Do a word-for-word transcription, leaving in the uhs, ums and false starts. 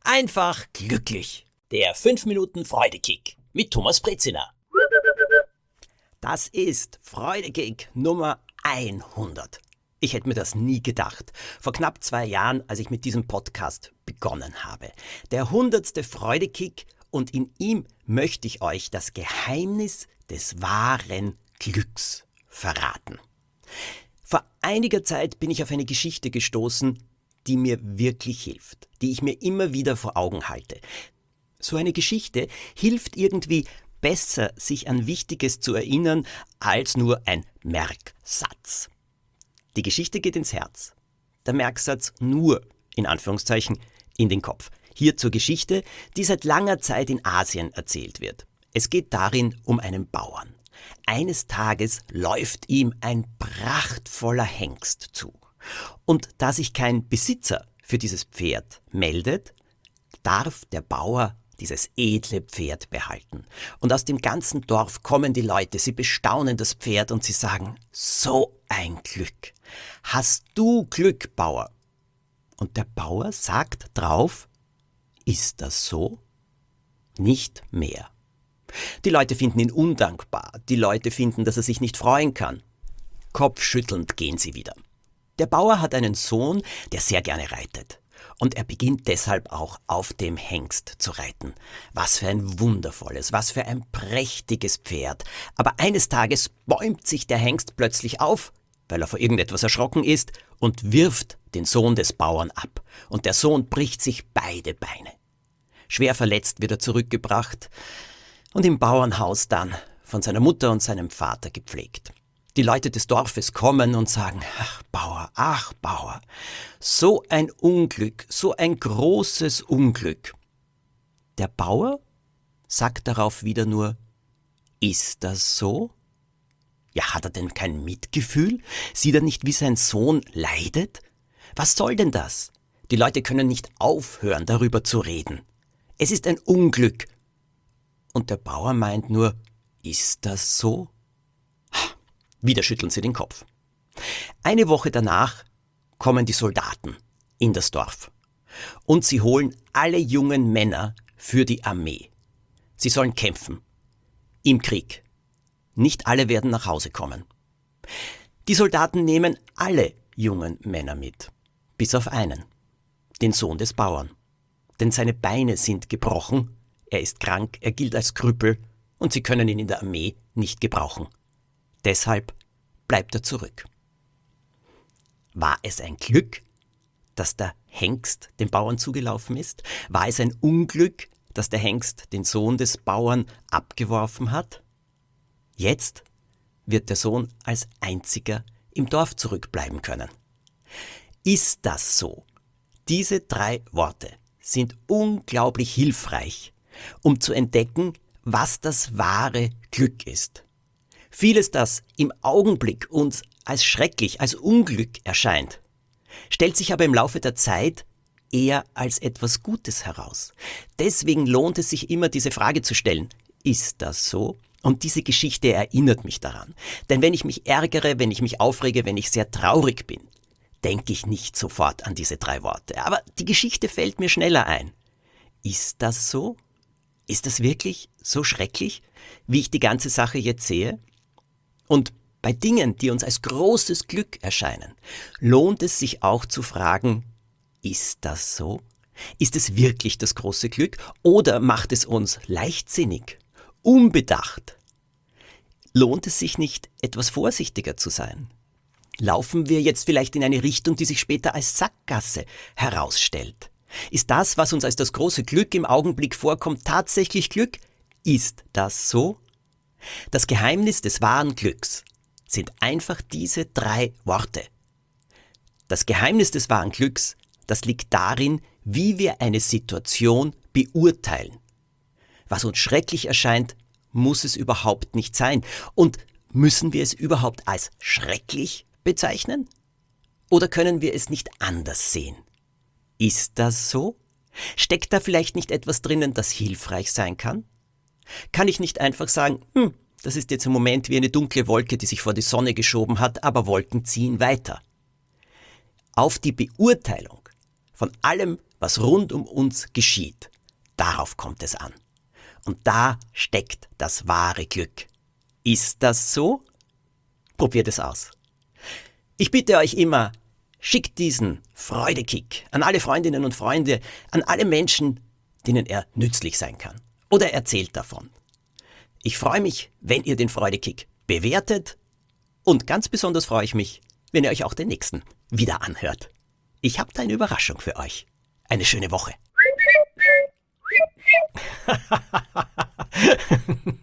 einfach glücklich. Der fünf Minuten Freudekick mit Thomas Brezina. Das ist Freudekick Nummer hundert. Ich hätte mir das nie gedacht. Vor knapp zwei Jahren, als ich mit diesem Podcast begonnen habe. Der hundertste Freudekick, und in ihm möchte ich euch das Geheimnis des wahren Glücks verraten. Vor einiger Zeit bin ich auf eine Geschichte gestoßen, die mir wirklich hilft, die ich mir immer wieder vor Augen halte. So eine Geschichte hilft irgendwie besser, sich an Wichtiges zu erinnern, als nur ein Merksatz. Die Geschichte geht ins Herz. Der Merksatz nur, in Anführungszeichen, in den Kopf. Hier zur Geschichte, die seit langer Zeit in Asien erzählt wird. Es geht darin um einen Bauern. Eines Tages läuft ihm ein prachtvoller Hengst zu. Und da sich kein Besitzer für dieses Pferd meldet, darf der Bauer dieses edle Pferd behalten. Und aus dem ganzen Dorf kommen die Leute, sie bestaunen das Pferd und sie sagen, so ein Glück. Hast du Glück, Bauer? Und der Bauer sagt drauf, ist das so? Nicht mehr. Die Leute finden ihn undankbar, die Leute finden, dass er sich nicht freuen kann. Kopfschüttelnd gehen sie wieder. Der Bauer hat einen Sohn, der sehr gerne reitet. Und er beginnt deshalb auch auf dem Hengst zu reiten. Was für ein wundervolles, was für ein prächtiges Pferd. Aber eines Tages bäumt sich der Hengst plötzlich auf, weil er vor irgendetwas erschrocken ist, und wirft den Sohn des Bauern ab. Und der Sohn bricht sich beide Beine. Schwer verletzt wird er zurückgebracht und im Bauernhaus dann von seiner Mutter und seinem Vater gepflegt. Die Leute des Dorfes kommen und sagen, ach Bauer, ach Bauer, so ein Unglück, so ein großes Unglück. Der Bauer sagt darauf wieder nur, ist das so? Ja, hat er denn kein Mitgefühl? Sieht er nicht, wie sein Sohn leidet? Was soll denn das? Die Leute können nicht aufhören, darüber zu reden. Es ist ein Unglück. Und der Bauer meint nur, ist das so? Wieder schütteln sie den Kopf. Eine Woche danach kommen die Soldaten in das Dorf. Und sie holen alle jungen Männer für die Armee. Sie sollen kämpfen. Im Krieg. Nicht alle werden nach Hause kommen. Die Soldaten nehmen alle jungen Männer mit. Bis auf einen. Den Sohn des Bauern. Denn seine Beine sind gebrochen, er ist krank, er gilt als Krüppel und sie können ihn in der Armee nicht gebrauchen. Deshalb bleibt er zurück. War es ein Glück, dass der Hengst dem Bauern zugelaufen ist? War es ein Unglück, dass der Hengst den Sohn des Bauern abgeworfen hat? Jetzt wird der Sohn als einziger im Dorf zurückbleiben können. Ist das so? Diese drei Worte sind unglaublich hilfreich, um zu entdecken, was das wahre Glück ist. Vieles, das im Augenblick uns als schrecklich, als Unglück erscheint, stellt sich aber im Laufe der Zeit eher als etwas Gutes heraus. Deswegen lohnt es sich immer, diese Frage zu stellen, ist das so? Und diese Geschichte erinnert mich daran. Denn wenn ich mich ärgere, wenn ich mich aufrege, wenn ich sehr traurig bin, denke ich nicht sofort an diese drei Worte. Aber die Geschichte fällt mir schneller ein. Ist das so? Ist das wirklich so schrecklich, wie ich die ganze Sache jetzt sehe? Und bei Dingen, die uns als großes Glück erscheinen, lohnt es sich auch zu fragen, ist das so? Ist es wirklich das große Glück oder macht es uns leichtsinnig, unbedacht? Lohnt es sich nicht, etwas vorsichtiger zu sein? Laufen wir jetzt vielleicht in eine Richtung, die sich später als Sackgasse herausstellt? Ist das, was uns als das große Glück im Augenblick vorkommt, tatsächlich Glück? Ist das so? Das Geheimnis des wahren Glücks sind einfach diese drei Worte. Das Geheimnis des wahren Glücks, das liegt darin, wie wir eine Situation beurteilen. Was uns schrecklich erscheint, muss es überhaupt nicht sein. Und müssen wir es überhaupt als schrecklich bezeichnen? Oder können wir es nicht anders sehen? Ist das so? Steckt da vielleicht nicht etwas drinnen, das hilfreich sein kann? Kann ich nicht einfach sagen, hm, das ist jetzt im Moment wie eine dunkle Wolke, die sich vor die Sonne geschoben hat, aber Wolken ziehen weiter. Auf die Beurteilung von allem, was rund um uns geschieht, darauf kommt es an. Und da steckt das wahre Glück. Ist das so? Probiert es aus. Ich bitte euch immer, schickt diesen Freudekick an alle Freundinnen und Freunde, an alle Menschen, denen er nützlich sein kann. Oder erzählt davon. Ich freue mich, wenn ihr den Freudekick bewertet und ganz besonders freue ich mich, wenn ihr euch auch den nächsten wieder anhört. Ich habe da eine Überraschung für euch. Eine schöne Woche.